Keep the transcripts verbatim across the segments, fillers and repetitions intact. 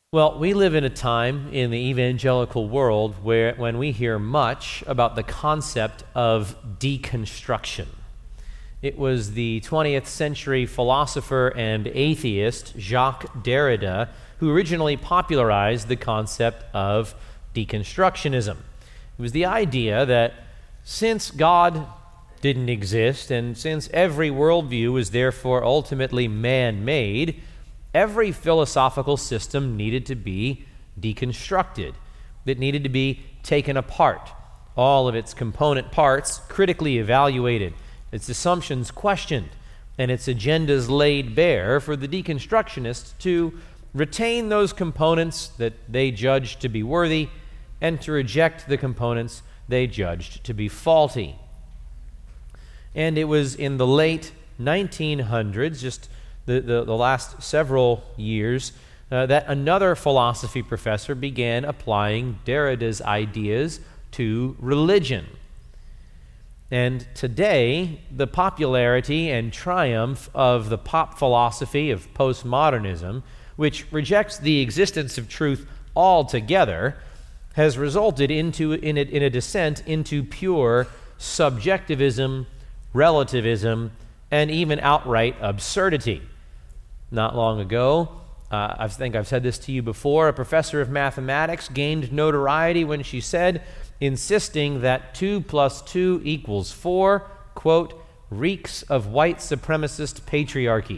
Well, we live in a time in the evangelical world where when we hear much about the concept of deconstruction. It was the twentieth century philosopher and atheist Jacques Derrida who originally popularized the concept of deconstructionism. It was the idea that since God didn't exist and since every worldview is therefore ultimately man-made, every philosophical system needed to be deconstructed. It needed to be taken apart, all of its component parts critically evaluated, its assumptions questioned, and its agendas laid bare for the deconstructionists to retain those components that they judged to be worthy and to reject the components they judged to be faulty. And it was in the late nineteen hundreds, just The, the, the last several years, uh, that another philosophy professor began applying Derrida's ideas to religion. And today, the popularity and triumph of the pop philosophy of postmodernism, which rejects the existence of truth altogether, has resulted into in a, in a descent into pure subjectivism, relativism, and even outright absurdity. Not long ago, uh, I think I've said this to you before, a professor of mathematics gained notoriety when she said, insisting that two plus two equals four, quote, reeks of white supremacist patriarchy.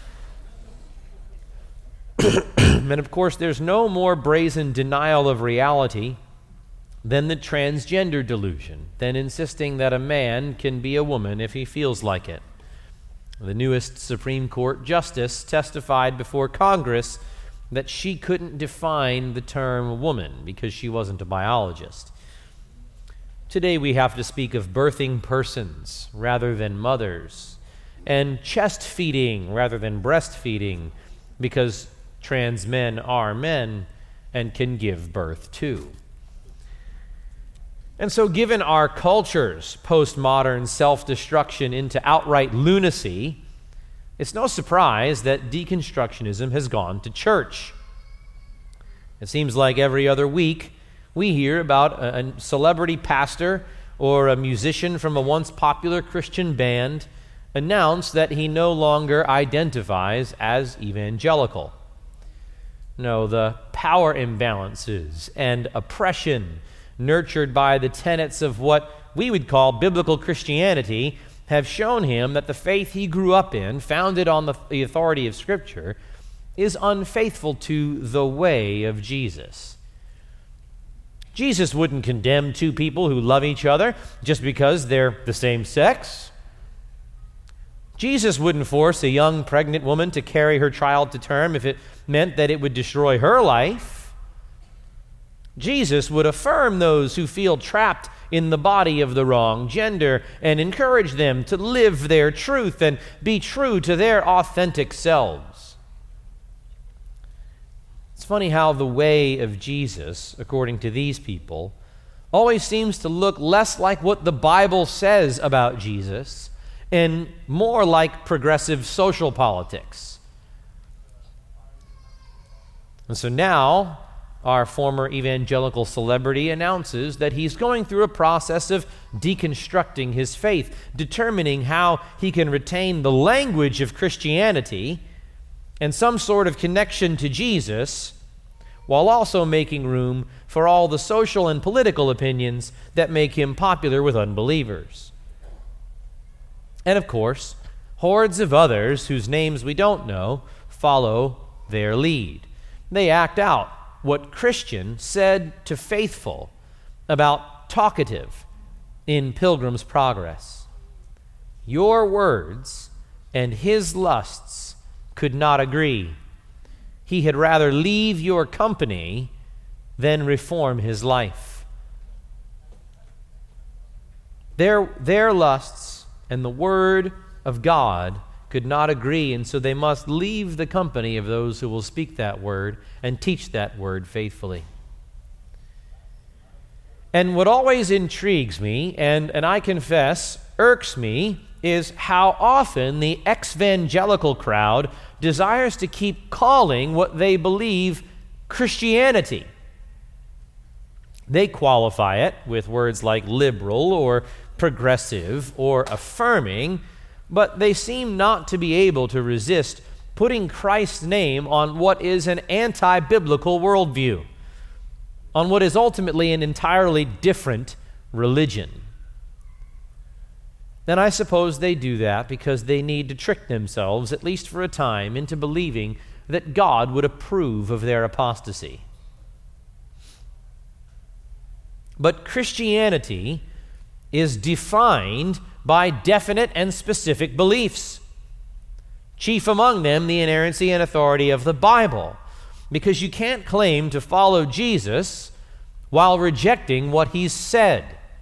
And of course, there's no more brazen denial of reality than the transgender delusion, than insisting that a man can be a woman if he feels like it. The newest Supreme Court justice testified before Congress that she couldn't define the term woman because she wasn't a biologist. Today we have to speak of birthing persons rather than mothers, and chest feeding rather than breastfeeding, because trans men are men and can give birth too. And so given our culture's postmodern self-destruction into outright lunacy, it's no surprise that deconstructionism has gone to church. It seems like every other week we hear about a, a celebrity pastor or a musician from a once popular Christian band announce that he no longer identifies as evangelical. No, the power imbalances and oppression nurtured by the tenets of what we would call biblical Christianity, have shown him that the faith he grew up in, founded on the, the authority of Scripture, is unfaithful to the way of Jesus. Jesus wouldn't condemn two people who love each other just because they're the same sex. Jesus wouldn't force a young pregnant woman to carry her child to term if it meant that it would destroy her life. Jesus would affirm those who feel trapped in the body of the wrong gender and encourage them to live their truth and be true to their authentic selves. It's funny how the way of Jesus, according to these people, always seems to look less like what the Bible says about Jesus and more like progressive social politics. And so now, our former evangelical celebrity announces that he's going through a process of deconstructing his faith, determining how he can retain the language of Christianity and some sort of connection to Jesus, while also making room for all the social and political opinions that make him popular with unbelievers. And of course, hordes of others whose names we don't know follow their lead. They act out what Christian said to faithful about talkative in Pilgrim's Progress. Your words and his lusts could not agree. He had rather leave your company than reform his life. Their, their lusts and the word of God could not agree, and so they must leave the company of those who will speak that word and teach that word faithfully. And what always intrigues me, and, and I confess irks me, is how often the ex-evangelical crowd desires to keep calling what they believe Christianity. They qualify it with words like liberal or progressive or affirming, but they seem not to be able to resist putting Christ's name on what is an anti-biblical worldview, on what is ultimately an entirely different religion. And I suppose they do that because they need to trick themselves, at least for a time, into believing that God would approve of their apostasy. But Christianity is defined by definite and specific beliefs. Chief among them, the inerrancy and authority of the Bible, because you can't claim to follow Jesus while rejecting what he's said.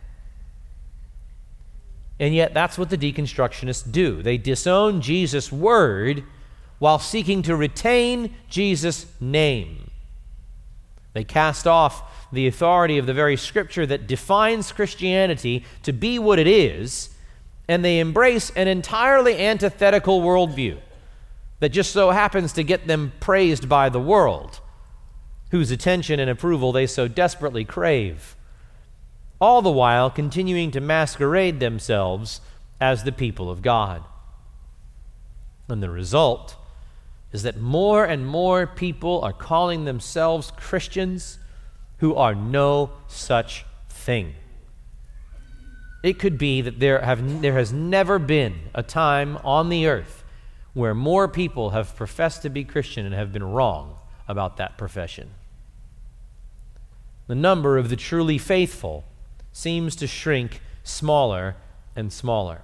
And yet that's what the deconstructionists do. They disown Jesus' word while seeking to retain Jesus' name. They cast off the authority of the very scripture that defines Christianity to be what it is, and they embrace an entirely antithetical worldview that just so happens to get them praised by the world, whose attention and approval they so desperately crave, all the while continuing to masquerade themselves as the people of God. And the result is that more and more people are calling themselves Christians who are no such thing. It could be that there have there has never been a time on the earth where more people have professed to be Christian and have been wrong about that profession. The number of the truly faithful seems to shrink smaller and smaller.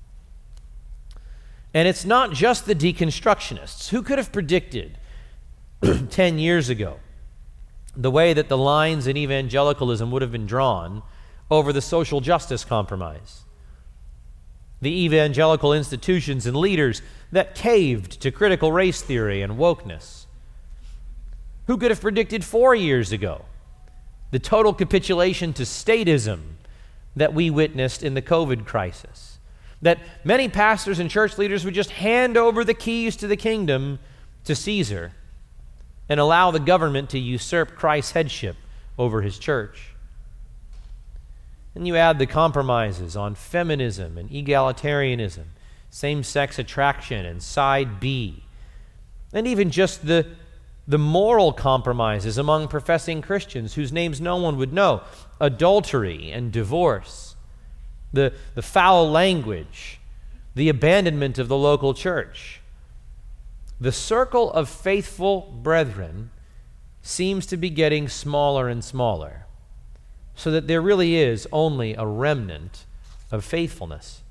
And it's not just the deconstructionists. Who could have predicted ten years ago the way that the lines in evangelicalism would have been drawn over the social justice compromise? The evangelical institutions and leaders that caved to critical race theory and wokeness. Who could have predicted four years ago the total capitulation to statism that we witnessed in the COVID crisis? That many pastors and church leaders would just hand over the keys to the kingdom to Caesar and allow the government to usurp Christ's headship over his church. And you add the compromises on feminism and egalitarianism, same-sex attraction and side B, and even just the, the moral compromises among professing Christians whose names no one would know, adultery and divorce, the, the foul language, the abandonment of the local church. The circle of faithful brethren seems to be getting smaller and smaller, so that there really is only a remnant of faithfulness.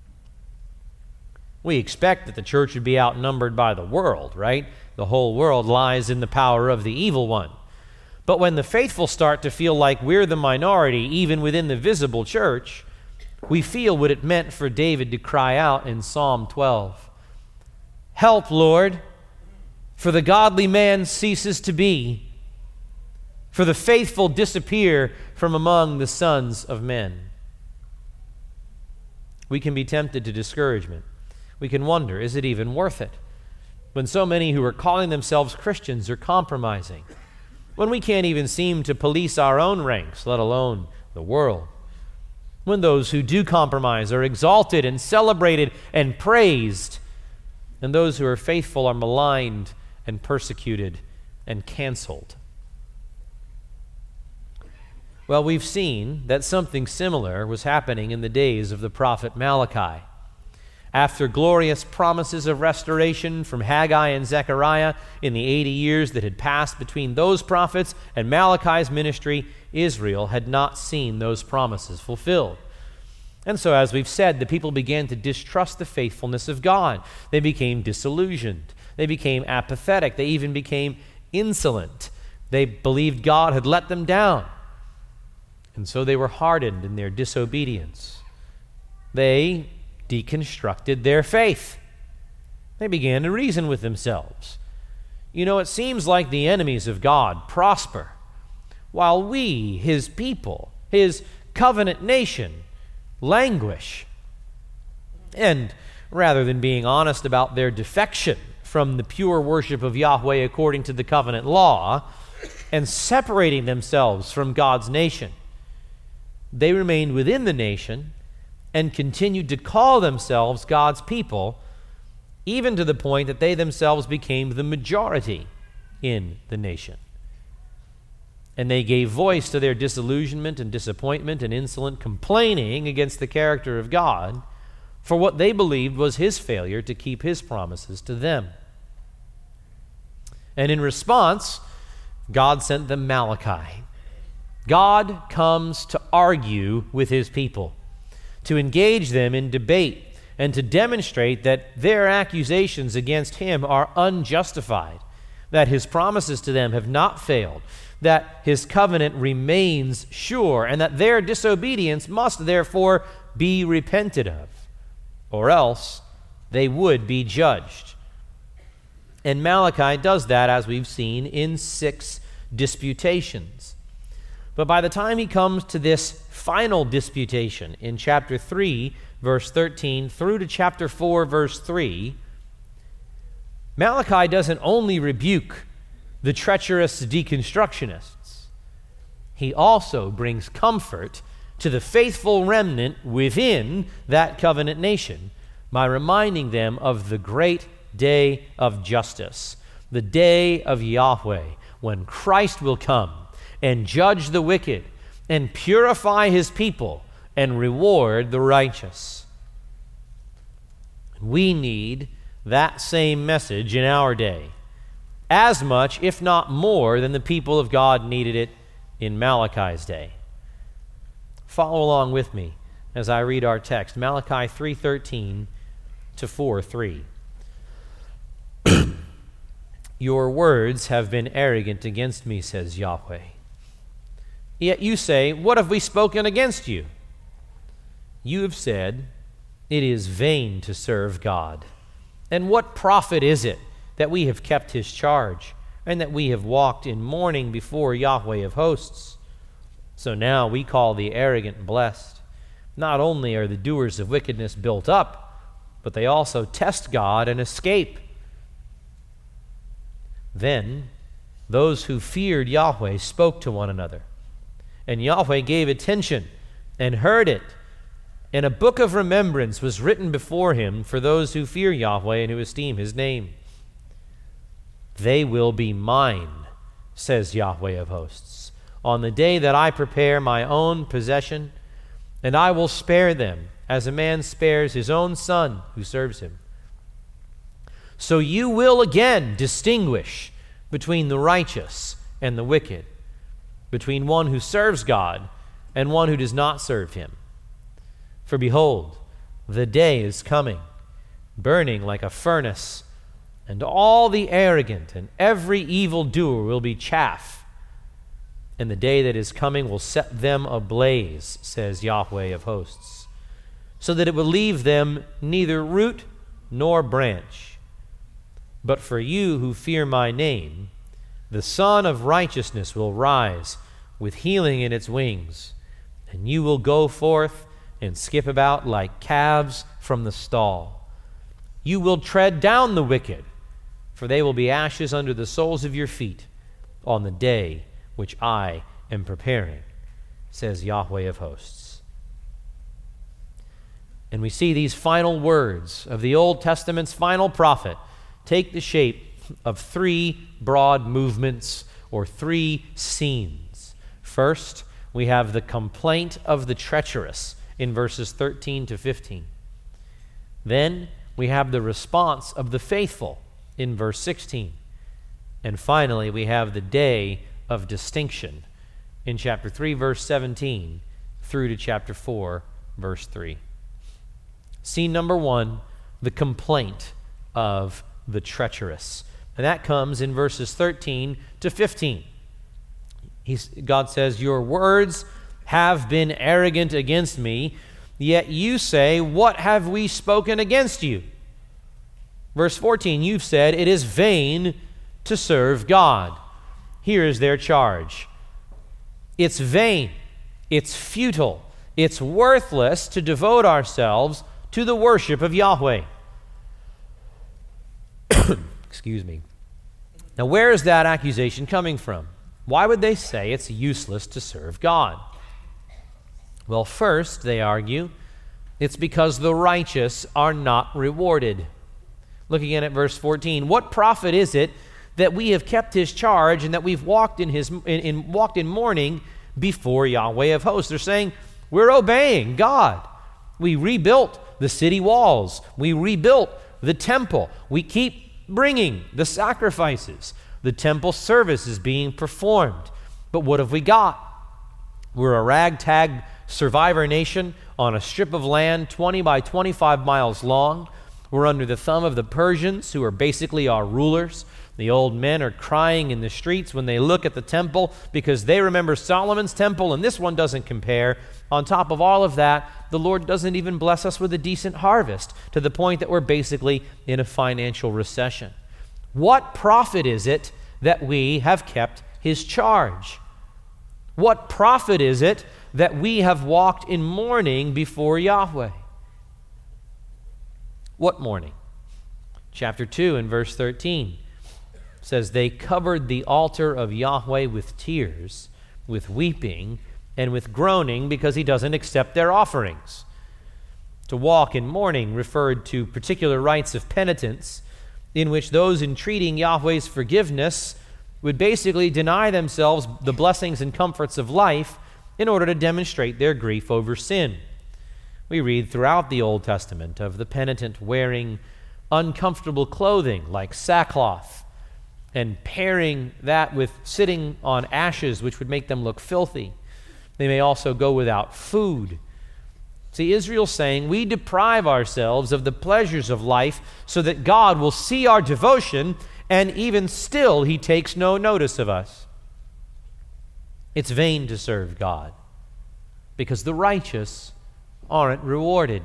We expect that the church would be outnumbered by the world, right? The whole world lies in the power of the evil one. But when the faithful start to feel like we're the minority, even within the visible church, we feel what it meant for David to cry out in Psalm twelve. Help, Lord, for the godly man ceases to be, for the faithful disappear from among the sons of men. We can be tempted to discouragement. We can wonder, is it even worth it? When so many who are calling themselves Christians are compromising. When we can't even seem to police our own ranks, let alone the world. When those who do compromise are exalted and celebrated and praised, and those who are faithful are maligned and persecuted and canceled. Well, we've seen that something similar was happening in the days of the prophet Malachi. After glorious promises of restoration from Haggai and Zechariah in the eighty years that had passed between those prophets and Malachi's ministry, Israel had not seen those promises fulfilled. And so, as we've said, the people began to distrust the faithfulness of God. They became disillusioned. They became apathetic. They even became insolent. They believed God had let them down. And so they were hardened in their disobedience. They deconstructed their faith. They began to reason with themselves. You know, it seems like the enemies of God prosper, while we, his people, his covenant nation, languish. And rather than being honest about their defection from the pure worship of Yahweh according to the covenant law, and separating themselves from God's nation. They remained within the nation and continued to call themselves God's people, even to the point that they themselves became the majority in the nation. And they gave voice to their disillusionment and disappointment and insolent complaining against the character of God for what they believed was his failure to keep his promises to them. And in response, God sent them Malachi. God comes to argue with his people, to engage them in debate, and to demonstrate that their accusations against him are unjustified, that his promises to them have not failed, that his covenant remains sure, and that their disobedience must therefore be repented of, or else they would be judged. And Malachi does that, as we've seen, in six disputations. But by the time he comes to this final disputation in chapter three, verse thirteen, through to chapter four, verse three, Malachi doesn't only rebuke the treacherous deconstructionists, he also brings comfort to the faithful remnant within that covenant nation by reminding them of the great day of justice, the day of Yahweh, when Christ will come and judge the wicked and purify his people and reward the righteous. We need that same message in our day, as much, if not more, than the people of God needed it in Malachi's day. Follow along with me as I read our text, Malachi three thirteen to four three. Your words have been arrogant against me, says Yahweh. Yet you say, what have we spoken against you? You have said, it is vain to serve God. And what profit is it that we have kept his charge, and that we have walked in mourning before Yahweh of hosts? So now we call the arrogant blessed. Not only are the doers of wickedness built up, but they also test God and escape. Then those who feared Yahweh spoke to one another, and Yahweh gave attention and heard it. And a book of remembrance was written before him for those who fear Yahweh and who esteem his name. They will be mine, says Yahweh of hosts, on the day that I prepare my own possession, and I will spare them as a man spares his own son who serves him. So you will again distinguish between the righteous and the wicked, between one who serves God and one who does not serve him. For behold, the day is coming, burning like a furnace, and all the arrogant and every evildoer will be chaff, and the day that is coming will set them ablaze, says Yahweh of hosts, so that it will leave them neither root nor branch. But for you who fear my name, the Son of Righteousness will rise with healing in its wings, and you will go forth and skip about like calves from the stall. You will tread down the wicked, for they will be ashes under the soles of your feet on the day which I am preparing, says Yahweh of hosts. And we see these final words of the Old Testament's final prophet take the shape of three broad movements or three scenes. First, we have the complaint of the treacherous in verses thirteen to fifteen. Then we have the response of the faithful in verse sixteen. And finally, we have the day of distinction in chapter three, verse seventeen, through to chapter four, verse three. Scene number one, the complaint of the treacherous. And that comes in verses thirteen to fifteen. He's, God says, your words have been arrogant against me, yet you say, what have we spoken against you? Verse fourteen, you've said, it is vain to serve God. Here is their charge. It's vain, it's futile, it's worthless to devote ourselves to the worship of Yahweh. Excuse me. Now, where is that accusation coming from? Why would they say it's useless to serve God? Well, first, they argue, it's because the righteous are not rewarded. Look again at verse fourteen. What profit is it that we have kept his charge and that we've walked in his in, in walked in mourning before Yahweh of hosts? They're saying we're obeying God. We rebuilt the city walls. We rebuilt the temple. We keep bringing the sacrifices. The temple service is being performed. But what have we got? We're a ragtag survivor nation on a strip of land twenty by twenty-five miles long. We're under the thumb of the Persians, who are basically our rulers. The old men are crying in the streets when they look at the temple because they remember Solomon's temple, and this one doesn't compare. On top of all of that, the Lord doesn't even bless us with a decent harvest, to the point that we're basically in a financial recession. What profit is it that we have kept his charge? What profit is it that we have walked in mourning before Yahweh? What mourning? Chapter two and verse thirteen says, they covered the altar of Yahweh with tears, with weeping, and with groaning, because he doesn't accept their offerings. To walk in mourning referred to particular rites of penitence, in which those entreating Yahweh's forgiveness would basically deny themselves the blessings and comforts of life in order to demonstrate their grief over sin. We read throughout the Old Testament of the penitent wearing uncomfortable clothing like sackcloth, and pairing that with sitting on ashes, which would make them look filthy. They may also go without food. See, Israel's saying we deprive ourselves of the pleasures of life so that God will see our devotion, and even still he takes no notice of us. It's vain to serve God because the righteous aren't rewarded.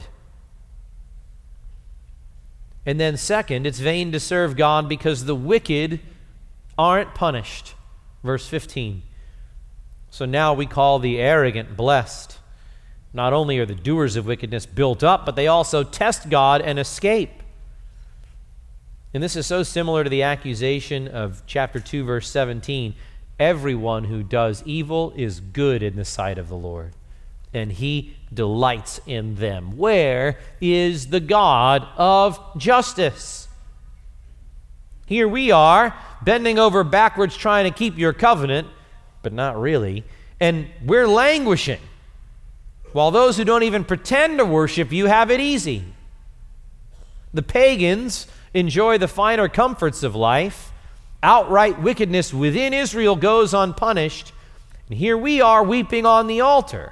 And then second, it's vain to serve God because the wicked aren't punished. Verse fifteen. So now we call the arrogant blessed. Not only are the doers of wickedness built up, but they also test God and escape. And this is so similar to the accusation of chapter two, verse seventeen. Everyone who does evil is good in the sight of the Lord, and he delights in them. Where is the God of justice? Here we are, bending over backwards trying to keep your covenant, but not really, and we're languishing, while those who don't even pretend to worship you have it easy. The pagans enjoy the finer comforts of life. Outright wickedness within Israel goes unpunished, and here we are weeping on the altar.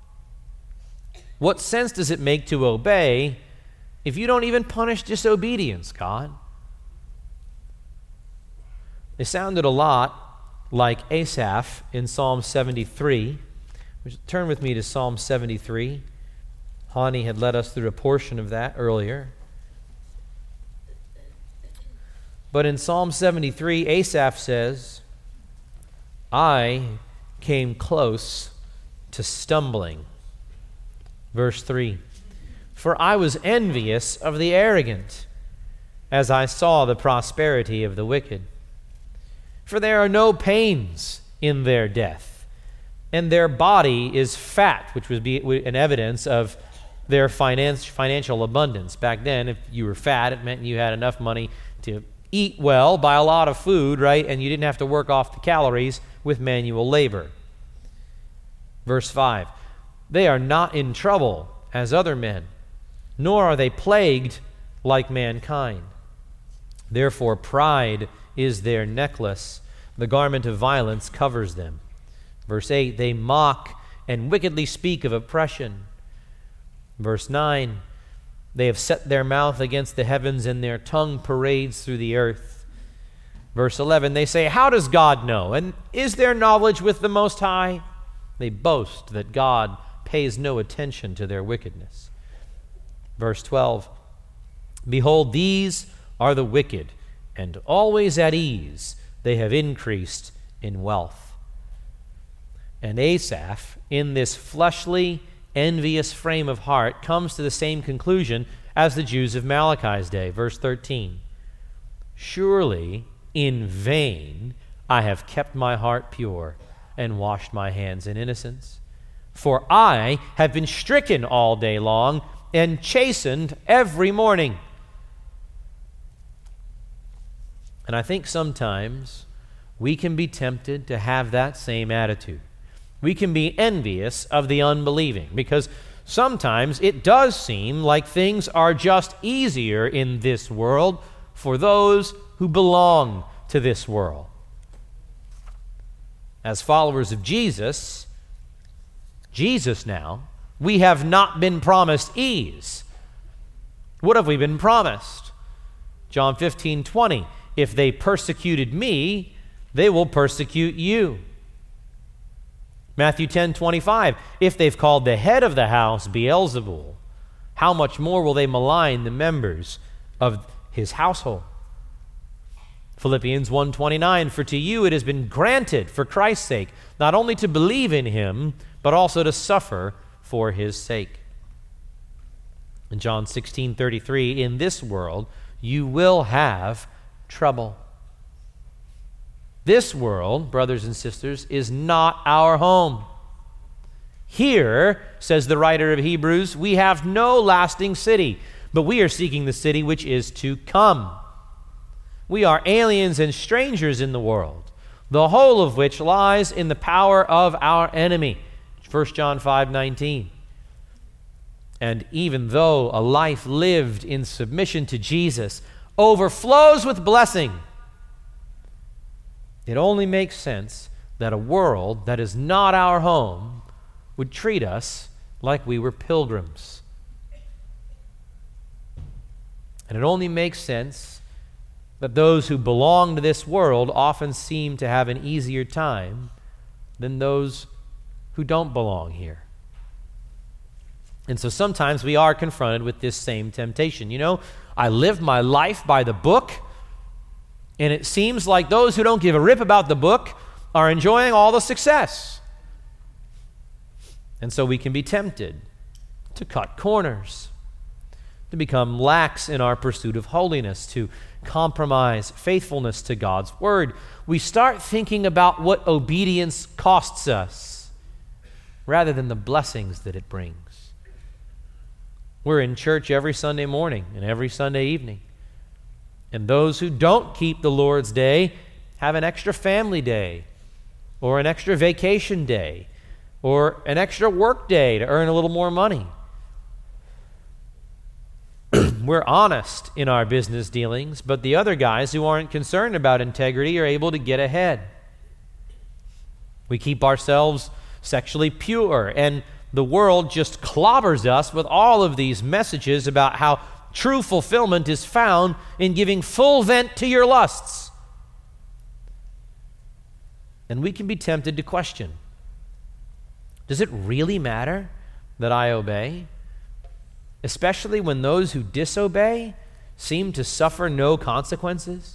What sense does it make to obey if you don't even punish disobedience, God? They sounded a lot like Asaph in Psalm seventy-three. Turn with me to Psalm seventy-three. Hani had led us through a portion of that earlier. But in Psalm seventy-three, Asaph says, I came close to stumbling. Verse three, for I was envious of the arrogant as I saw the prosperity of the wicked. For there are no pains in their death, and their body is fat, which would be an evidence of their finance, financial abundance. Back then, if you were fat, it meant you had enough money to eat well, buy a lot of food, right? And you didn't have to work off the calories with manual labor. Verse five, they are not in trouble as other men, nor are they plagued like mankind. Therefore, pride is their necklace. The garment of violence covers them. Verse eight, they mock and wickedly speak of oppression. Verse nine, they have set their mouth against the heavens, and their tongue parades through the earth. Verse eleven, they say, how does God know? And is there knowledge with the Most High? They boast that God pays no attention to their wickedness. Verse twelve, behold, these are the wicked, and always at ease they have increased in wealth. And Asaph, in this fleshly, envious frame of heart, comes to the same conclusion as the Jews of Malachi's day. Verse thirteen, surely in vain I have kept my heart pure and washed my hands in innocence. For I have been stricken all day long and chastened every morning. And I think sometimes we can be tempted to have that same attitude. We can be envious of the unbelieving because sometimes it does seem like things are just easier in this world for those who belong to this world. As followers of Jesus, Jesus now, we have not been promised ease. What have we been promised? John fifteen twenty, if they persecuted me, they will persecute you. Matthew ten twenty-five, if they've called the head of the house Beelzebul, how much more will they malign the members of his household? Philippians one twenty-nine, for to you it has been granted for Christ's sake, not only to believe in him, but also to suffer for his sake. In John sixteen thirty-three, in this world you will have trouble. This world, brothers and sisters, is not our home. Here, says the writer of Hebrews, we have no lasting city, but we are seeking the city which is to come. We are aliens and strangers in the world, the whole of which lies in the power of our enemy. First John five nineteen. And even though a life lived in submission to Jesus overflows with blessing, it only makes sense that a world that is not our home would treat us like we were pilgrims. And it only makes sense that those who belong to this world often seem to have an easier time than those who don't belong here. And so sometimes we are confronted with this same temptation. You know, I live my life by the book, and it seems like those who don't give a rip about the book are enjoying all the success. And so we can be tempted to cut corners, to become lax in our pursuit of holiness, to compromise faithfulness to God's word. We start thinking about what obedience costs us rather than the blessings that it brings. We're in church every Sunday morning and every Sunday evening. And those who don't keep the Lord's day have an extra family day or an extra vacation day or an extra work day to earn a little more money. We're honest in our business dealings, but the other guys who aren't concerned about integrity are able to get ahead. We keep ourselves sexually pure, and the world just clobbers us with all of these messages about how true fulfillment is found in giving full vent to your lusts. And we can be tempted to question, does it really matter that I obey? Especially when those who disobey seem to suffer no consequences?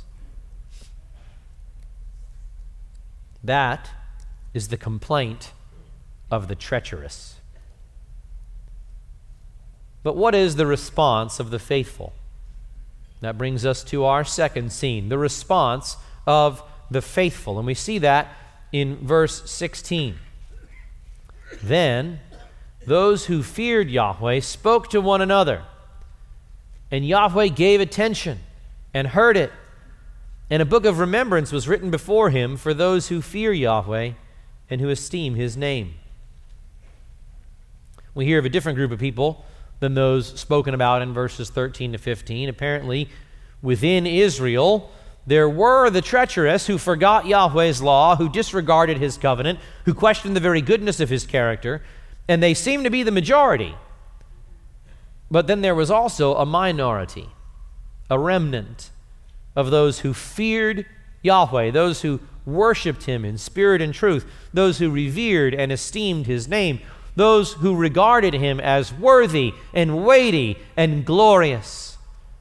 That is the complaint of the treacherous. But what is the response of the faithful? That brings us to our second scene, the response of the faithful. And we see that in verse sixteen. Then those who feared Yahweh spoke to one another, and Yahweh gave attention and heard it. And a book of remembrance was written before him for those who fear Yahweh and who esteem his name. We hear of a different group of people than those spoken about in verses thirteen to fifteen. Apparently, within Israel, there were the treacherous who forgot Yahweh's law, who disregarded his covenant, who questioned the very goodness of his character, and they seem to be the majority. But then there was also a minority, a remnant of those who feared Yahweh, those who worshiped him in spirit and truth, those who revered and esteemed his name, those who regarded him as worthy and weighty and glorious.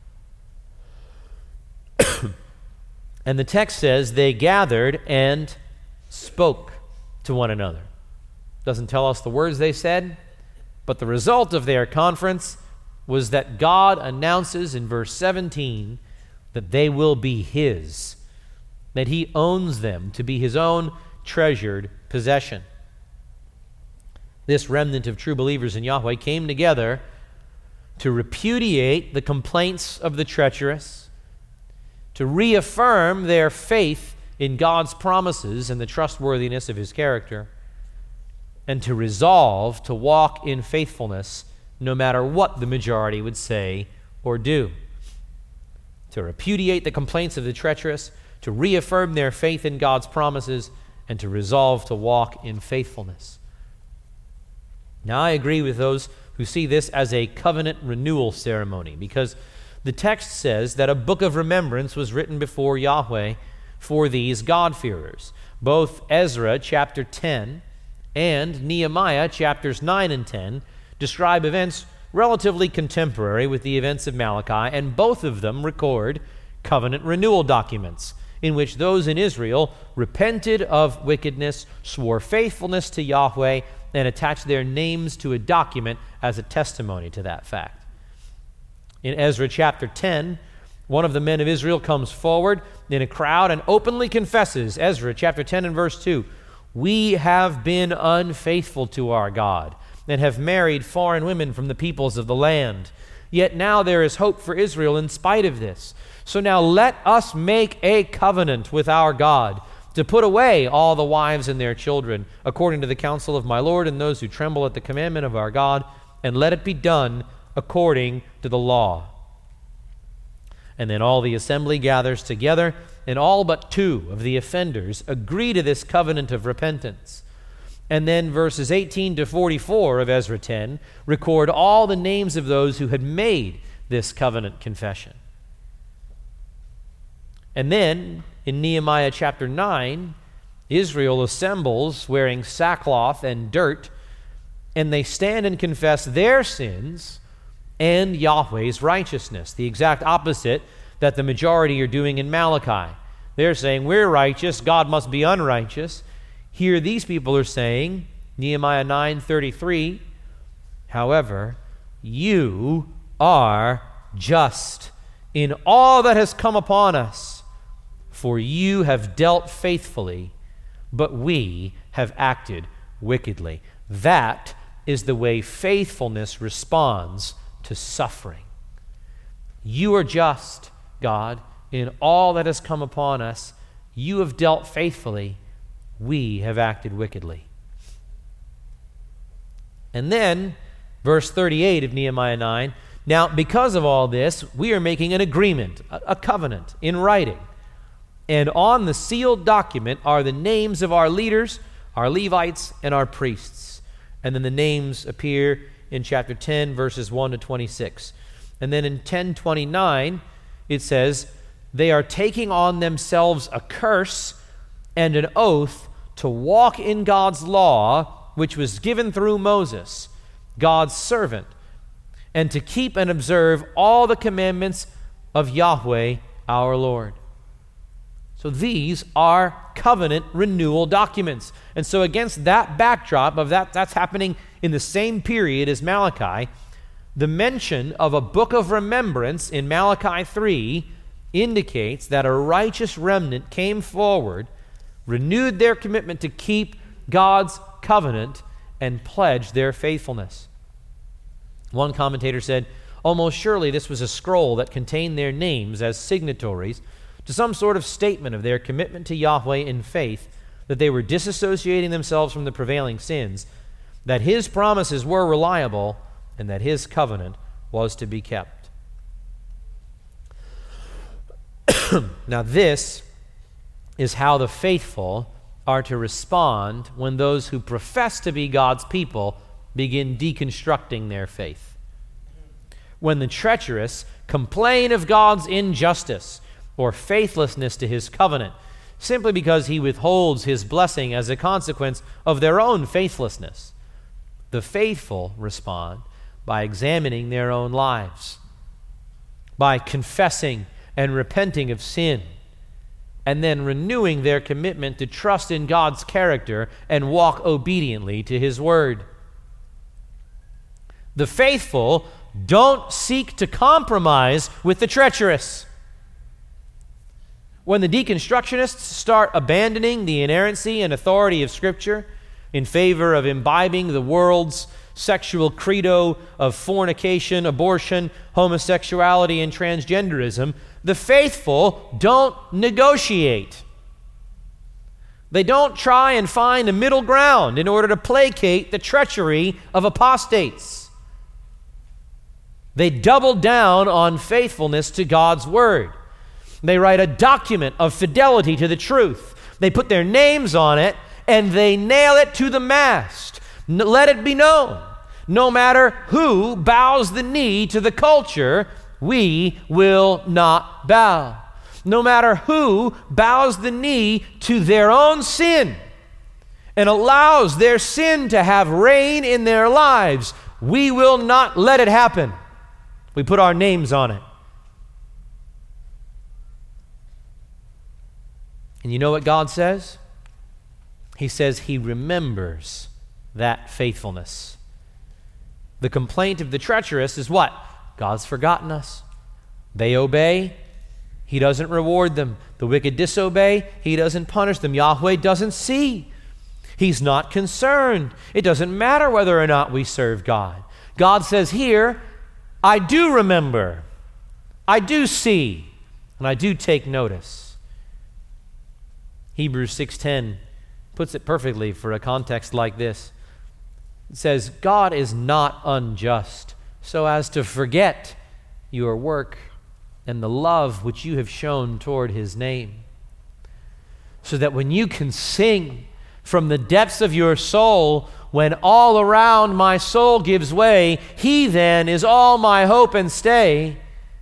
And the text says they gathered and spoke to one another. Doesn't tell us the words they said, but the result of their conference was that God announces in verse seventeen that they will be his that he owns them to be his own treasured possession. This remnant of true believers in Yahweh came together to repudiate the complaints of the treacherous, to reaffirm their faith in God's promises and the trustworthiness of his character, and to resolve to walk in faithfulness no matter what the majority would say or do. To repudiate the complaints of the treacherous, to reaffirm their faith in God's promises, and to resolve to walk in faithfulness. Now, I agree with those who see this as a covenant renewal ceremony, because the text says that a book of remembrance was written before Yahweh for these God-fearers. Both Ezra chapter ten and Nehemiah chapters nine and ten describe events relatively contemporary with the events of Malachi, and both of them record covenant renewal documents in which those in Israel repented of wickedness, swore faithfulness to Yahweh, and attached their names to a document as a testimony to that fact. In Ezra chapter ten, one of the men of Israel comes forward in a crowd and openly confesses, Ezra chapter ten and verse two, "We have been unfaithful to our God and have married foreign women from the peoples of the land. Yet now there is hope for Israel in spite of this. So now let us make a covenant with our God to put away all the wives and their children, according to the counsel of my Lord and those who tremble at the commandment of our God, and let it be done according to the law." And then all the assembly gathers together, and all but two of the offenders agree to this covenant of repentance. And then verses eighteen to forty-four of Ezra ten record all the names of those who had made this covenant confession. And then in Nehemiah chapter nine, Israel assembles wearing sackcloth and dirt, and they stand and confess their sins and Yahweh's righteousness, the exact opposite that the majority are doing in Malachi. They're saying, we're righteous, God must be unrighteous. Here these people are saying, Nehemiah nine thirty-three, however, you are just in all that has come upon us, for you have dealt faithfully, but we have acted wickedly. That is the way faithfulness responds to suffering. You are just, God, in all that has come upon us. You have dealt faithfully. We have acted wickedly. And then, verse thirty-eight of Nehemiah nine, now because of all this, we are making an agreement, a, a covenant in writing. And on the sealed document are the names of our leaders, our Levites, and our priests. And then the names appear in chapter ten, verses one to twenty-six. And then in ten twenty-nine, it says, they are taking on themselves a curse and an oath to walk in God's law, which was given through Moses, God's servant, and to keep and observe all the commandments of Yahweh our Lord. So these are covenant renewal documents. And so against that backdrop of that, that's happening in the same period as Malachi, the mention of a book of remembrance in Malachi three indicates that a righteous remnant came forward, renewed their commitment to keep God's covenant, and pledged their faithfulness. One commentator said, almost surely this was a scroll that contained their names as signatories to some sort of statement of their commitment to Yahweh in faith, that they were disassociating themselves from the prevailing sins, that his promises were reliable, and that his covenant was to be kept. Now this is how the faithful are to respond when those who profess to be God's people begin deconstructing their faith. When the treacherous complain of God's injustice or faithlessness to his covenant, simply because he withholds his blessing as a consequence of their own faithlessness, the faithful respond by examining their own lives, by confessing and repenting of sin, and then renewing their commitment to trust in God's character and walk obediently to his word. The faithful don't seek to compromise with the treacherous. When the deconstructionists start abandoning the inerrancy and authority of Scripture in favor of imbibing the world's sexual credo of fornication, abortion, homosexuality, and transgenderism, the faithful don't negotiate. They don't try and find a middle ground in order to placate the treachery of apostates. They double down on faithfulness to God's Word. They write a document of fidelity to the truth. They put their names on it, and they nail it to the mast. Let it be known, no matter who bows the knee to the culture, we will not bow. No matter who bows the knee to their own sin and allows their sin to have reign in their lives, we will not let it happen. We put our names on it. And you know what God says? He says He remembers that faithfulness. The complaint of the treacherous is what? God's forgotten us. They obey, He doesn't reward them. The wicked disobey, He doesn't punish them. Yahweh doesn't see. He's not concerned. It doesn't matter whether or not we serve God. God says here, I do remember, I do see, and I do take notice. Hebrews six ten puts it perfectly for a context like this. It says, God is not unjust so as to forget your work and the love which you have shown toward His name, so that when you can sing from the depths of your soul, when all around my soul gives way, He then is all my hope and stay.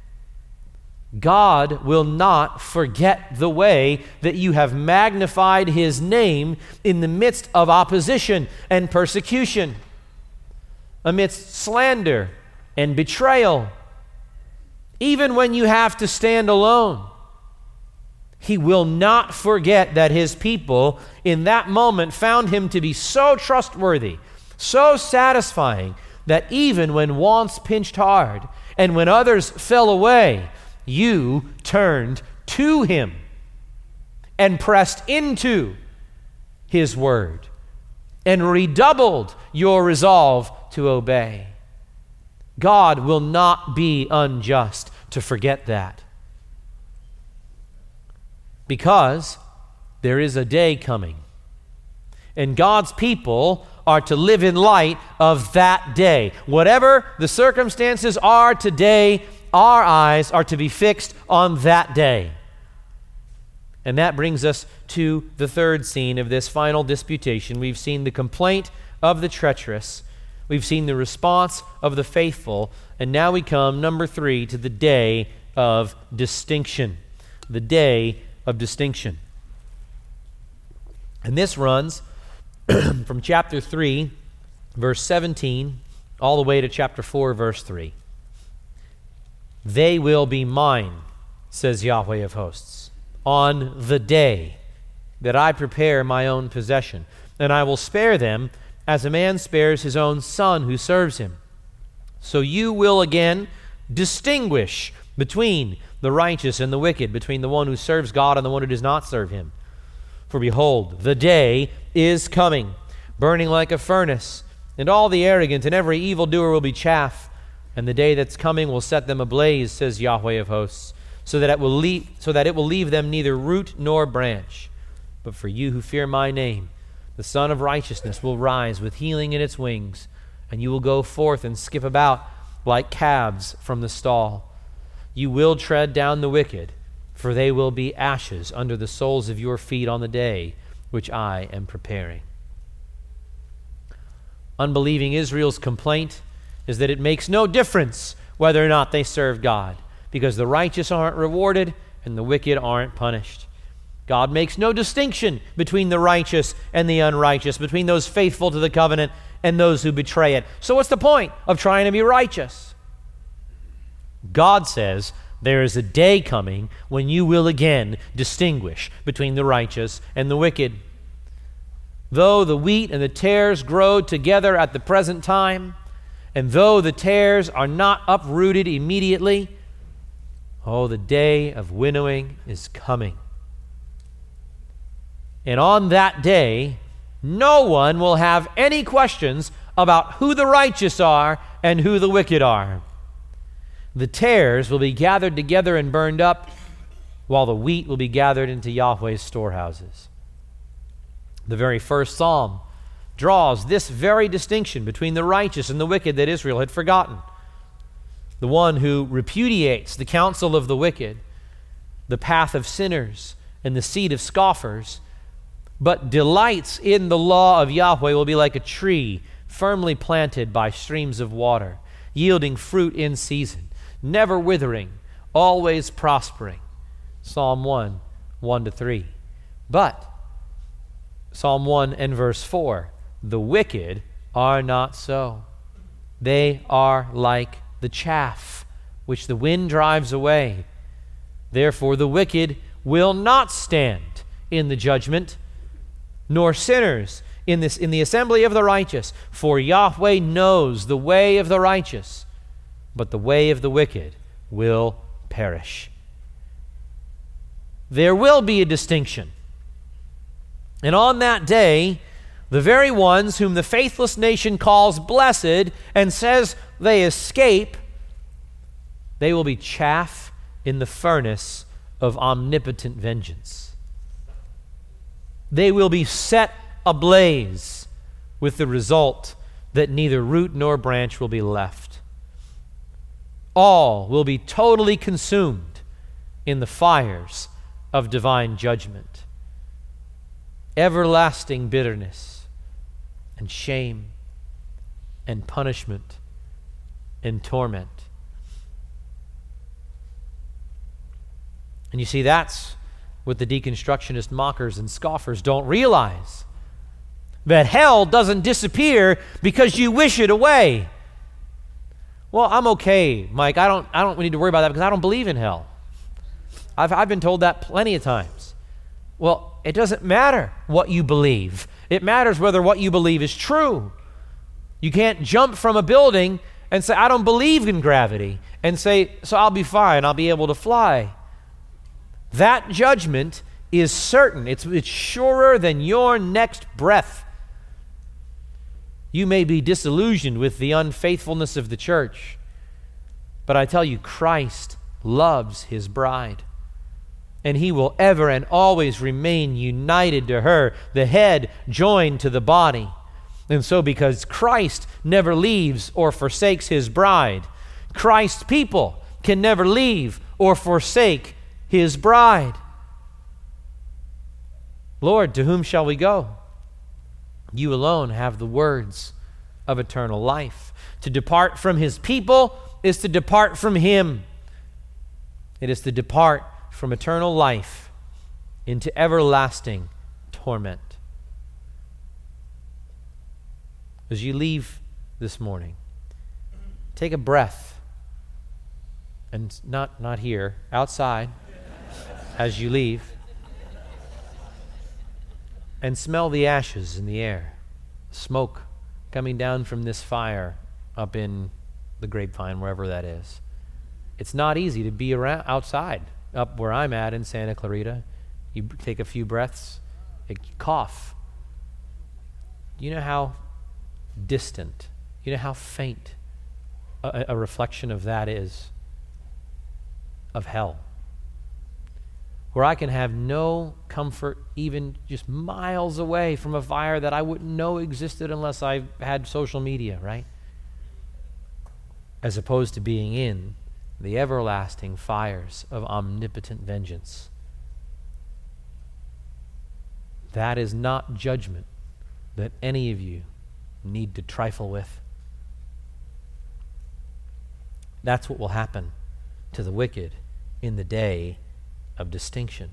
God will not forget the way that you have magnified His name in the midst of opposition and persecution, amidst slander and betrayal. Even when you have to stand alone, He will not forget that His people in that moment found Him to be so trustworthy, so satisfying, that even when wants pinched hard and when others fell away, you turned to Him and pressed into His word and redoubled your resolve to obey. God will not be unjust to forget that, because there is a day coming, and God's people are to live in light of that day. Whatever the circumstances are today, our eyes are to be fixed on that day. And that brings us to the third scene of this final disputation. We've seen the complaint of the treacherous. We've seen the response of the faithful. And now we come, number three, to the day of distinction. The day of distinction. And this runs from chapter three, verse seventeen, all the way to chapter four, verse three. They will be mine, says Yahweh of hosts, on the day that I prepare my own possession, and I will spare them as a man spares his own son who serves him. So you will again distinguish between the righteous and the wicked, between the one who serves God and the one who does not serve Him. For behold, the day is coming, burning like a furnace, and all the arrogant and every evildoer will be chaff. And the day that's coming will set them ablaze, says Yahweh of hosts, so that it will leave, so that it will leave them neither root nor branch. But for you who fear my name, the Son of Righteousness will rise with healing in its wings, and you will go forth and skip about like calves from the stall. You will tread down the wicked, for they will be ashes under the soles of your feet on the day which I am preparing. Unbelieving Israel's complaint is that it makes no difference whether or not they serve God, because the righteous aren't rewarded and the wicked aren't punished. God makes no distinction between the righteous and the unrighteous, between those faithful to the covenant and those who betray it. So what's the point of trying to be righteous? God says there is a day coming when you will again distinguish between the righteous and the wicked. Though the wheat and the tares grow together at the present time, and though the tares are not uprooted immediately, oh, the day of winnowing is coming, And on that day, no one will have any questions about who the righteous are and who the wicked are. The tares will be gathered together and burned up, while the wheat will be gathered into Yahweh's storehouses. The very first psalm draws this very distinction between the righteous and the wicked that Israel had forgotten. The one who repudiates the counsel of the wicked, the path of sinners, and the seed of scoffers, but delights in the law of Yahweh will be like a tree firmly planted by streams of water, yielding fruit in season, never withering, always prospering. Psalm one, one to three. But Psalm one and verse four, the wicked are not so. They are like the chaff which the wind drives away. Therefore the wicked will not stand in the judgment, nor sinners in this in the assembly of the righteous. For Yahweh knows the way of the righteous, but the way of the wicked will perish. There will be a distinction. And on that day, the very ones whom the faithless nation calls blessed and says they escape, they will be chaff in the furnace of omnipotent vengeance. They will be set ablaze, with the result that neither root nor branch will be left. All will be totally consumed in the fires of divine judgment. Everlasting bitterness and shame and punishment and torment. And you see, that's what the deconstructionist mockers and scoffers don't realize. That hell doesn't disappear because you wish it away. Well, I'm okay, Mike. I don't I don't need to worry about that because I don't believe in hell. I've I've been told that plenty of times. Well, it doesn't matter what you believe. It matters whether what you believe is true. You can't jump from a building and say, I don't believe in gravity, and say, so I'll be fine, I'll be able to fly. That judgment is certain. It's, it's surer than your next breath. You may be disillusioned with the unfaithfulness of the church, but I tell you, Christ loves his bride, and he will ever and always remain united to her, the head joined to the body. And so because Christ never leaves or forsakes his bride, Christ's people can never leave or forsake his bride. Lord, to whom shall we go? You alone have the words of eternal life. To depart from his people is to depart from him. It is to depart from eternal life into everlasting torment. As you leave this morning, take a breath, and not, not here, outside, as you leave, and smell the ashes in the air, smoke coming down from this fire up in the Grapevine, wherever that is. It's not easy to be around outside, up where I'm at in Santa Clarita. You take a few breaths, you cough. You know how distant, you know how faint a, a reflection of that is, of hell, where I can have no comfort even just miles away from a fire that I wouldn't know existed unless I had social media, right? As opposed to being in the everlasting fires of omnipotent vengeance. That is not judgment that any of you need to trifle with. That's what will happen to the wicked in the day of distinction.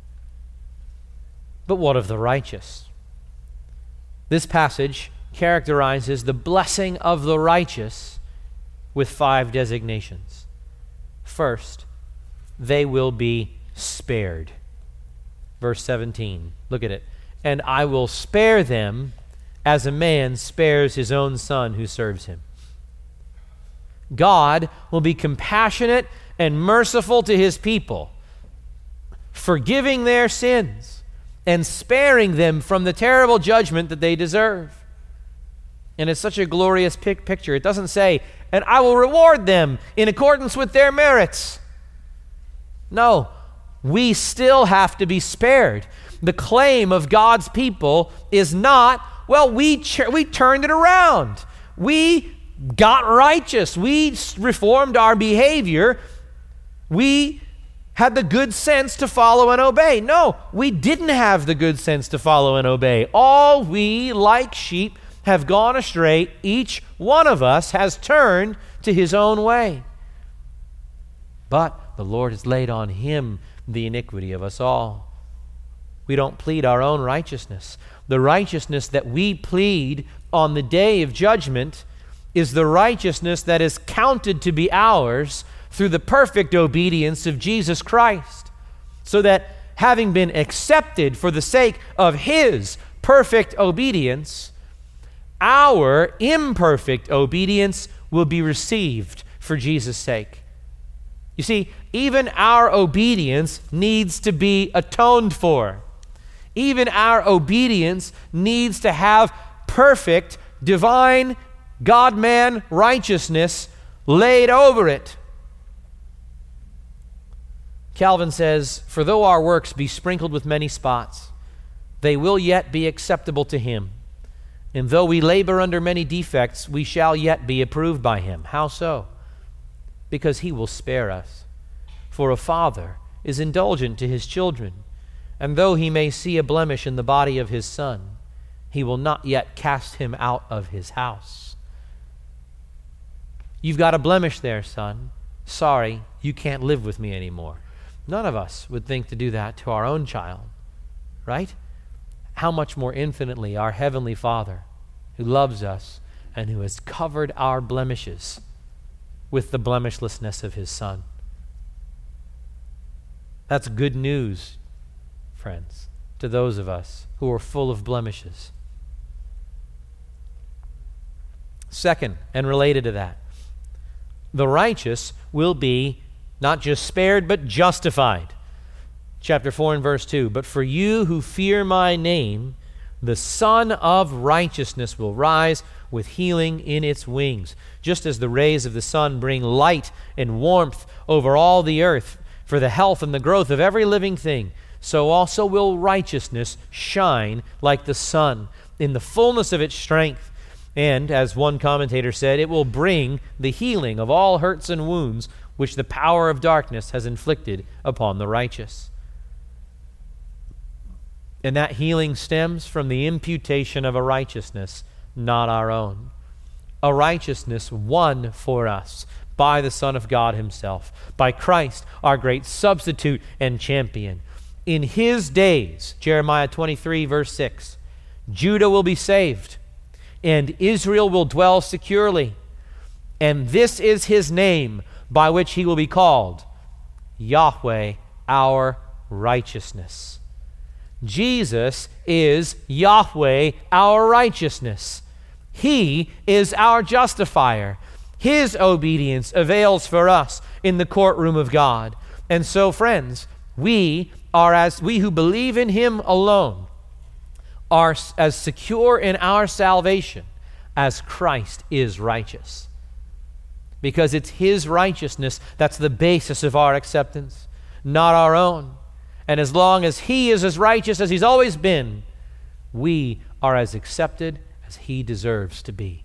But what of the righteous? This passage characterizes the blessing of the righteous with five designations. First, they will be spared. Verse seventeen, look at it. And I will spare them as a man spares his own son who serves him. God will be compassionate and merciful to his people, forgiving their sins and sparing them from the terrible judgment that they deserve. And it's such a glorious pic- picture. It doesn't say, and I will reward them in accordance with their merits. No, we still have to be spared. The claim of God's people is not, well, we ch- we turned it around. We got righteous. We reformed our behavior. We had the good sense to follow and obey. No, we didn't have the good sense to follow and obey. All we, like sheep, have gone astray. Each one of us has turned to his own way. But the Lord has laid on him the iniquity of us all. We don't plead our own righteousness. The righteousness that we plead on the day of judgment is the righteousness that is counted to be ours through the perfect obedience of Jesus Christ, so that having been accepted for the sake of his perfect obedience, our imperfect obedience will be received for Jesus' sake. You see, even our obedience needs to be atoned for. Even our obedience needs to have perfect, divine, God-man righteousness laid over it. Calvin says, "For though our works be sprinkled with many spots, they will yet be acceptable to him. And though we labor under many defects, we shall yet be approved by him." How so? Because he will spare us. For a father is indulgent to his children, and though he may see a blemish in the body of his son, he will not yet cast him out of his house. You've got a blemish there, son. Sorry, you can't live with me anymore. None of us would think to do that to our own child, right? How much more infinitely our Heavenly Father, who loves us and who has covered our blemishes with the blemishlessness of his Son. That's good news, friends, to those of us who are full of blemishes. Second, and related to that, the righteous will be not just spared, but justified. Chapter four and verse two, "But for you who fear my name, the Son of Righteousness will rise with healing in its wings. Just as the rays of the sun bring light and warmth over all the earth for the health and the growth of every living thing, so also will righteousness shine like the sun in the fullness of its strength. And, as one commentator said, it will bring the healing of all hurts and wounds which the power of darkness has inflicted upon the righteous." And that healing stems from the imputation of a righteousness not our own. A righteousness won for us by the Son of God himself, by Christ, our great substitute and champion. In his days, Jeremiah twenty-three, verse six, Judah will be saved, and Israel will dwell securely. And this is his name by which he will be called, Yahweh, our righteousness. Jesus is Yahweh, our righteousness. He is our justifier. His obedience avails for us in the courtroom of God. And so, friends, we are as we who believe in him alone are as secure in our salvation as Christ is righteous. Because it's his righteousness that's the basis of our acceptance, not our own. And as long as he is as righteous as he's always been, we are as accepted as he deserves to be.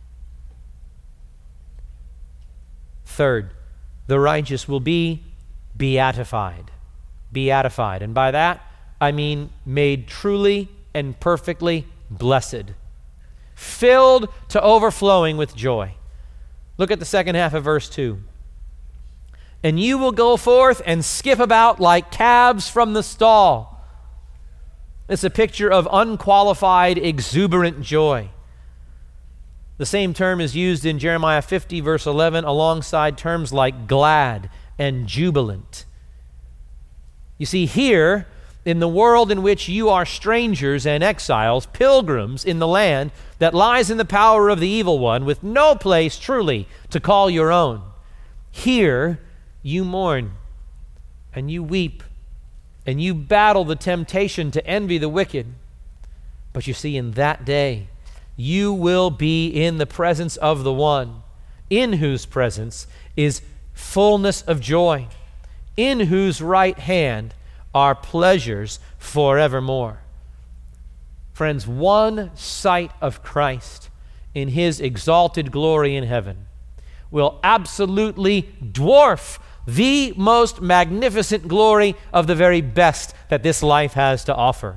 Third, the righteous will be beatified. Beatified. And by that, I mean made truly and perfectly blessed, filled to overflowing with joy. Look at the second half of verse two. And you will go forth and skip about like calves from the stall. It's a picture of unqualified, exuberant joy. The same term is used in Jeremiah fifty, verse eleven, alongside terms like glad and jubilant. You see, here, in the world in which you are strangers and exiles, pilgrims in the land that lies in the power of the evil one, with no place truly to call your own, here you mourn and you weep and you battle the temptation to envy the wicked. But you see, in that day, you will be in the presence of the one in whose presence is fullness of joy, in whose right hand are pleasures forevermore. Friends, one sight of Christ in his exalted glory in heaven will absolutely dwarf the most magnificent glory of the very best that this life has to offer.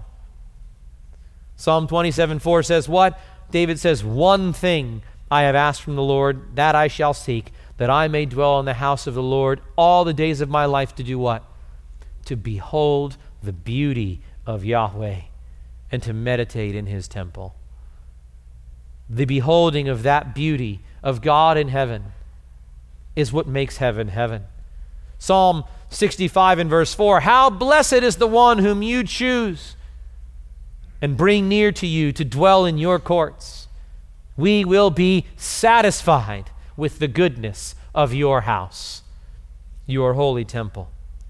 Psalm twenty-seven four says what? David says, "One thing I have asked from the Lord, that I shall seek, that I may dwell in the house of the Lord all the days of my life," to do what? To behold the beauty of Yahweh and to meditate in his temple. The beholding of that beauty of God in heaven is what makes heaven heaven. Psalm sixty-five and verse four, "How blessed is the one whom you choose and bring near to you to dwell in your courts. We will be satisfied with the goodness of your house, your holy temple."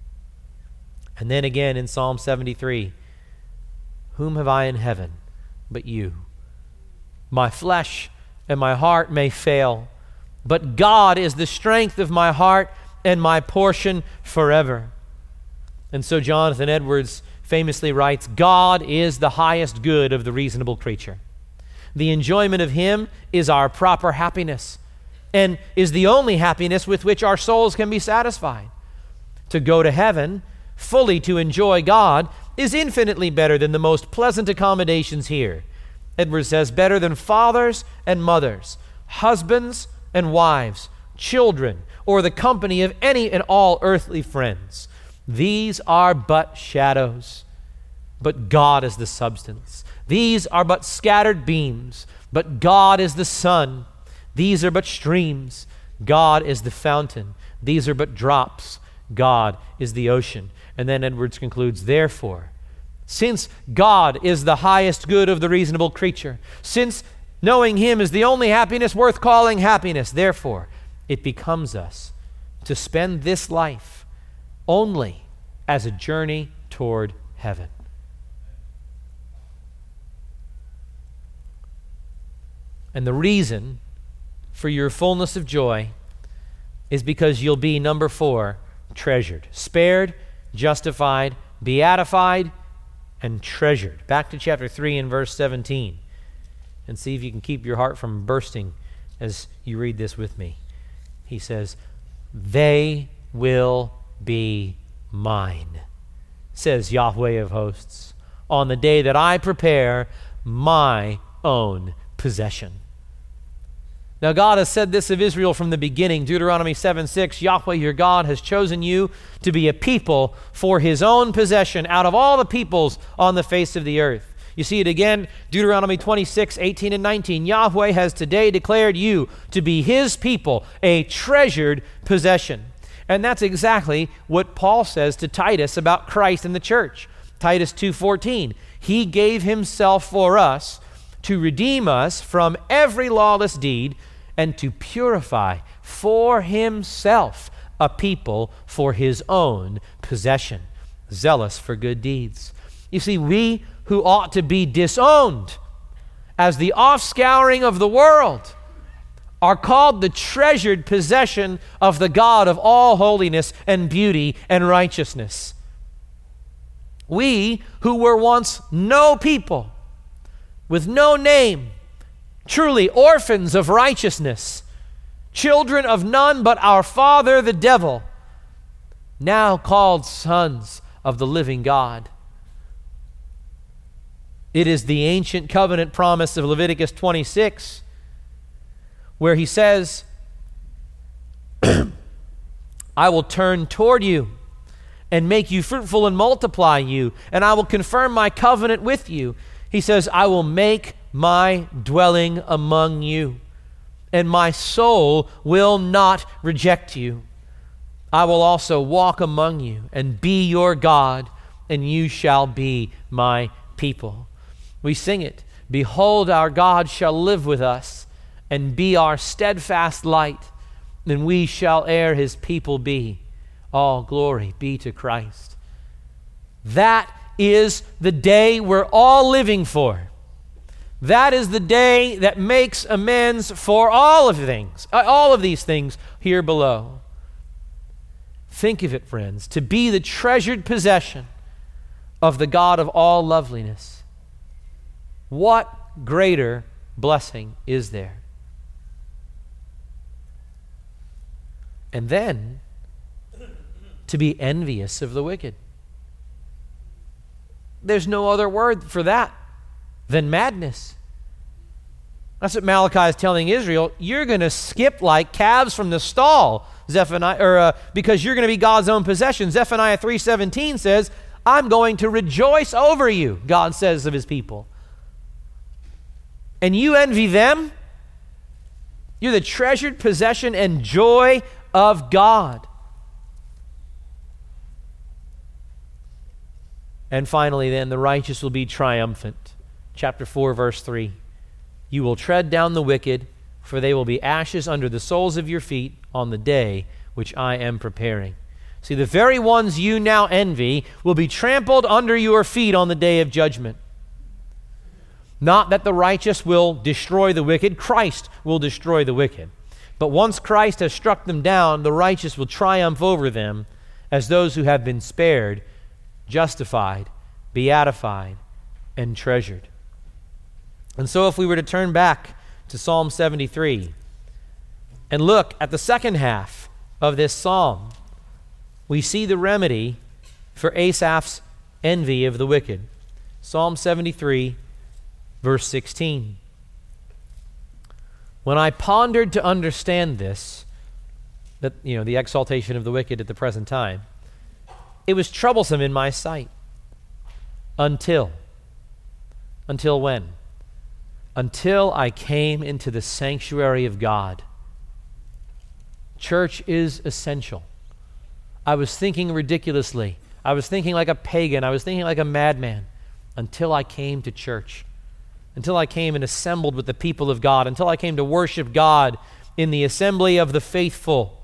And then again in Psalm seventy-three, "Whom have I in heaven but you? My flesh and my heart may fail, but God is the strength of my heart and my portion forever." And so Jonathan Edwards famously writes, "God is the highest good of the reasonable creature. The enjoyment of him is our proper happiness, and is the only happiness with which our souls can be satisfied. To go to heaven, fully to enjoy God, is infinitely better than the most pleasant accommodations here." Edwards says, "Better than fathers and mothers, husbands and wives, children, or the company of any and all earthly friends. These are but shadows, but God is the substance. These are but scattered beams, but God is the sun. These are but streams, God is the fountain. These are but drops, God is the ocean." And then Edwards concludes, "Therefore, since God is the highest good of the reasonable creature, since knowing him is the only happiness worth calling happiness, therefore it becomes us to spend this life only as a journey toward heaven." And the reason for your fullness of joy is because you'll be, number four, treasured, spared, justified, beatified, and treasured. Back to chapter three and verse seventeen, and see if you can keep your heart from bursting as you read this with me. He says, "They will be mine, says Yahweh of hosts, on the day that I prepare my own possession." Now God has said this of Israel from the beginning. Deuteronomy seven six, "Yahweh your God has chosen you to be a people for his own possession out of all the peoples on the face of the earth." You see it again, Deuteronomy twenty-six, eighteen and nineteen. "Yahweh has today declared you to be his people, a treasured possession." And that's exactly what Paul says to Titus about Christ and the church. Titus two fourteen, "He gave himself for us to redeem us from every lawless deed and to purify for himself a people for his own possession, zealous for good deeds." You see, we who ought to be disowned as the offscouring of the world are called the treasured possession of the God of all holiness and beauty and righteousness. We who were once no people, with no name, truly orphans of righteousness, children of none but our father the devil, now called sons of the living God. It is the ancient covenant promise of Leviticus twenty-six, where he says, "I will turn toward you and make you fruitful and multiply you, and I will confirm my covenant with you." He says, "I will make my dwelling among you, and my soul will not reject you. I will also walk among you and be your God, and you shall be my people." We sing it, "Behold, our God shall live with us and be our steadfast light, and we shall ere his people be. All glory be to Christ." That is the day we're all living for. That is the day that makes amends for all of things, all of these things here below. Think of it, friends, to be the treasured possession of the God of all loveliness. What greater blessing is there? And then to be envious of the wicked. There's no other word for that than madness. That's what Malachi is telling Israel. You're going to skip like calves from the stall, Zephaniah, or uh, because you're going to be God's own possession. Zephaniah three seventeen says, I'm going to rejoice over you, God says of his people. And you envy them? You're the treasured possession and joy of God. And finally, then, the righteous will be triumphant. Chapter four, verse three. You will tread down the wicked, for they will be ashes under the soles of your feet on the day which I am preparing. See, the very ones you now envy will be trampled under your feet on the day of judgment. Not that the righteous will destroy the wicked, Christ will destroy the wicked. But once Christ has struck them down, the righteous will triumph over them as those who have been spared, justified, beatified, and treasured. And so if we were to turn back to Psalm seventy-three and look at the second half of this psalm, we see the remedy for Asaph's envy of the wicked. Psalm seventy-three, verse sixteen. When I pondered to understand this, that, you know, the exaltation of the wicked at the present time, it was troublesome in my sight. Until. Until when? Until I came into the sanctuary of God. Church is essential. I was thinking ridiculously. I was thinking like a pagan. I was thinking like a madman until I came to church. Until I came and assembled with the people of God. Until I came to worship God in the assembly of the faithful.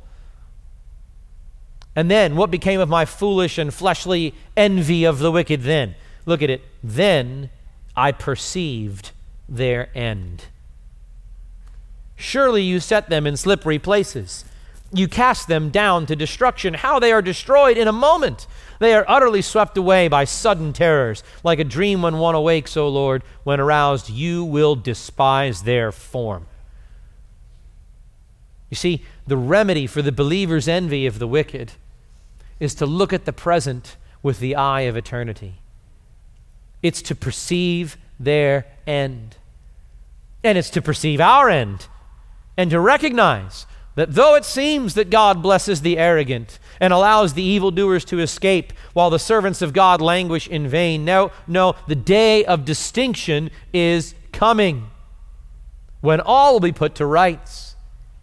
And then, what became of my foolish and fleshly envy of the wicked then? Look at it. Then I perceived their end. Surely you set them in slippery places. You cast them down to destruction. How they are destroyed in a moment. They are utterly swept away by sudden terrors. Like a dream when one awakes, O Lord, when aroused, you will despise their form. You see, the remedy for the believer's envy of the wicked is to look at the present with the eye of eternity. It's to perceive their end. And it's to perceive our end. And to recognize that though it seems that God blesses the arrogant and allows the evildoers to escape while the servants of God languish in vain, no, no, the day of distinction is coming when all will be put to rights.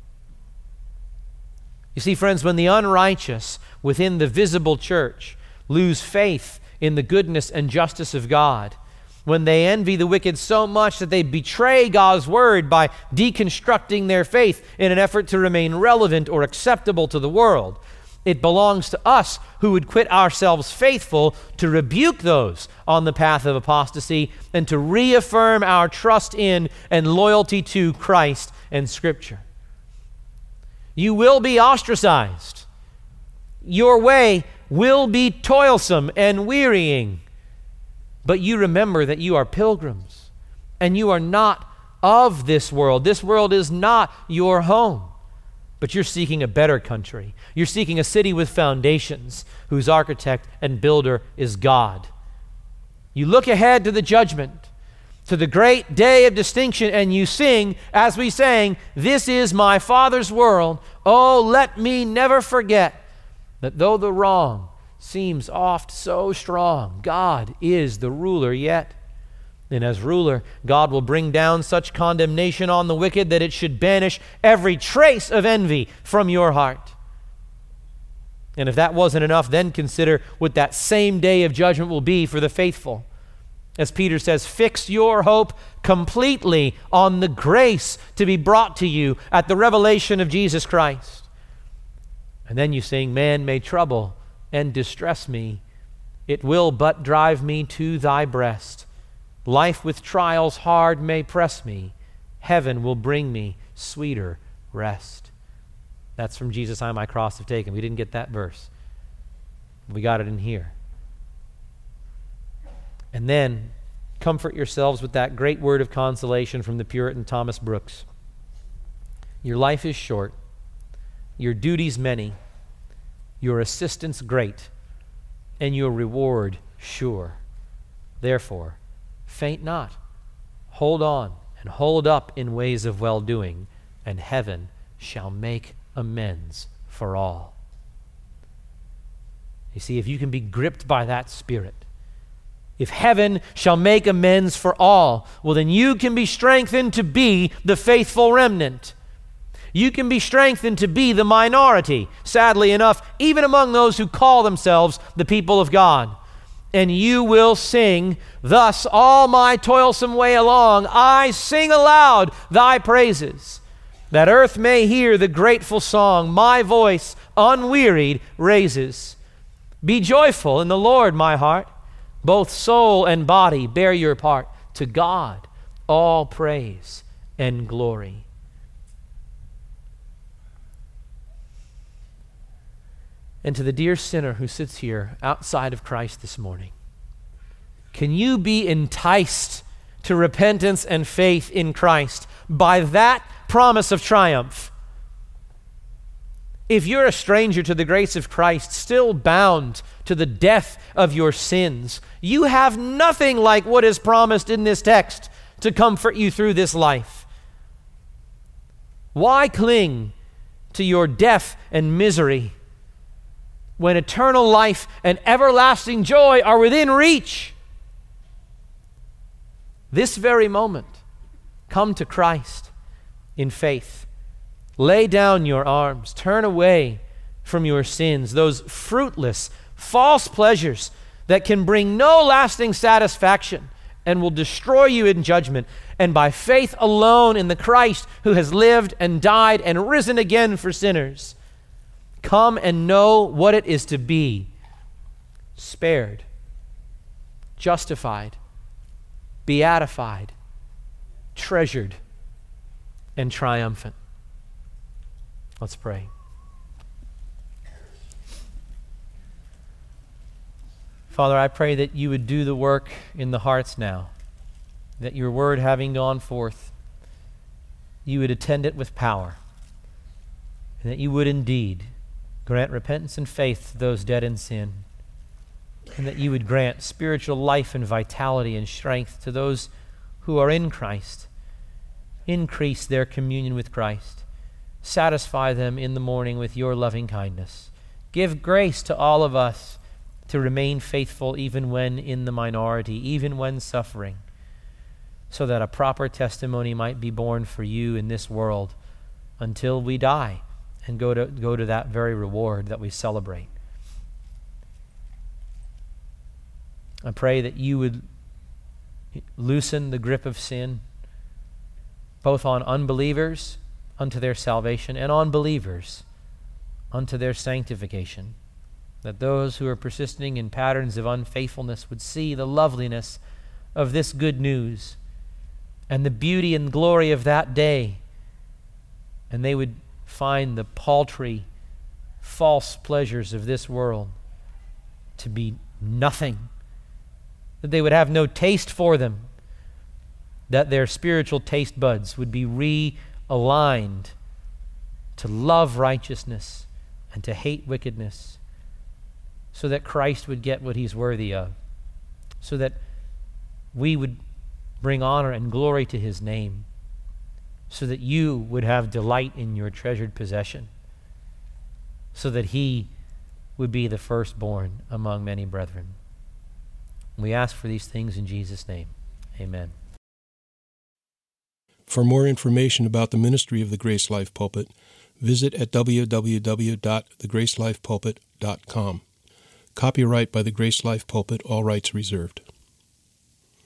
You see, friends, when the unrighteous within the visible church lose faith in the goodness and justice of God, when they envy the wicked so much that they betray God's word by deconstructing their faith in an effort to remain relevant or acceptable to the world, it belongs to us who would quit ourselves faithful to rebuke those on the path of apostasy and to reaffirm our trust in and loyalty to Christ and Scripture. You will be ostracized. Your way will be toilsome and wearying. But you remember that you are pilgrims and you are not of this world. This world is not your home. But you're seeking a better country. You're seeking a city with foundations whose architect and builder is God. You look ahead to the judgment, to the great day of distinction, and you sing, as we sang, "This is my Father's world. Oh, let me never forget that though the wrong seems oft so strong, God is the ruler yet. And as ruler, God will bring down such condemnation on the wicked that it should banish every trace of envy from your heart." And if that wasn't enough, then consider what that same day of judgment will be for the faithful. As Peter says, fix your hope completely on the grace to be brought to you at the revelation of Jesus Christ. And then you sing, "Man may trouble and distress me it will but drive me to thy breast. Life with trials hard may press me. Heaven will bring me sweeter rest. That's from Jesus, I my cross have taken. We didn't get that verse. We got it in here. And then comfort yourselves with that great word of consolation from the Puritan Thomas Brooks. Your life is short, your duties many, your assistance great, and your reward sure. Therefore, faint not, hold on, and hold up in ways of well-doing, and heaven shall make amends for all. You see, if you can be gripped by that spirit, if heaven shall make amends for all, well, then you can be strengthened to be the faithful remnant. You can be strengthened to be the minority, sadly enough, even among those who call themselves the people of God. And you will sing, thus all my toilsome way along, I sing aloud thy praises, that earth may hear the grateful song my voice unwearied raises. Be joyful in the Lord, my heart. Both soul and body bear your part. To God all praise and glory. And to the dear sinner who sits here outside of Christ this morning, can you be enticed to repentance and faith in Christ by that promise of triumph? If you're a stranger to the grace of Christ, still bound to the death of your sins, you have nothing like what is promised in this text to comfort you through this life. Why cling to your death and misery when eternal life and everlasting joy are within reach? This very moment, come to Christ in faith. Lay down your arms. Turn away from your sins, those fruitless, false pleasures that can bring no lasting satisfaction and will destroy you in judgment. And by faith alone in the Christ who has lived and died and risen again for sinners, come and know what it is to be spared, justified, beatified, treasured, and triumphant. Let's pray. Father, I pray that you would do the work in the hearts now, that your word having gone forth, you would attend it with power, and that you would indeed grant repentance and faith to those dead in sin, and that you would grant spiritual life and vitality and strength to those who are in Christ. Increase their communion with Christ. Satisfy them in the morning with your loving kindness. Give grace to all of us to remain faithful even when in the minority, even when suffering, so that a proper testimony might be borne for you in this world until we die and go to, go to that very reward that we celebrate. I pray that you would loosen the grip of sin, both on unbelievers unto their salvation, and on believers unto their sanctification, that those who are persisting in patterns of unfaithfulness would see the loveliness of this good news and the beauty and glory of that day, and they would find the paltry, false pleasures of this world to be nothing, that they would have no taste for them, that their spiritual taste buds would be realigned to love righteousness and to hate wickedness, so that Christ would get what he's worthy of, so that we would bring honor and glory to his name, so that you would have delight in your treasured possession, so that he would be the firstborn among many brethren. We ask for these things in Jesus' name. Amen. For more information about the ministry of the Grace Life Pulpit, visit at w w w dot the grace life pulpit dot com. Copyright by the Grace Life Pulpit, all rights reserved.